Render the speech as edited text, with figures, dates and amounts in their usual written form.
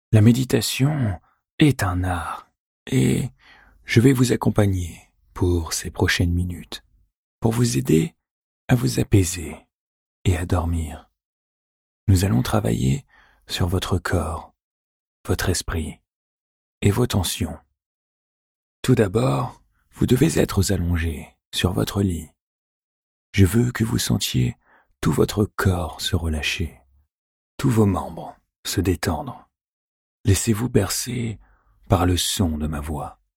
La méditation est un art et je vais vous accompagner pour ces prochaines minutes, pour vous aider à vous apaiser et à dormir. Nous allons travailler sur votre corps, votre esprit et vos tensions. Tout d'abord, vous devez être allongé sur votre lit. Je veux que vous sentiez tout votre corps se relâcher, tous vos membres se détendre. Laissez-vous bercer par le son de ma voix.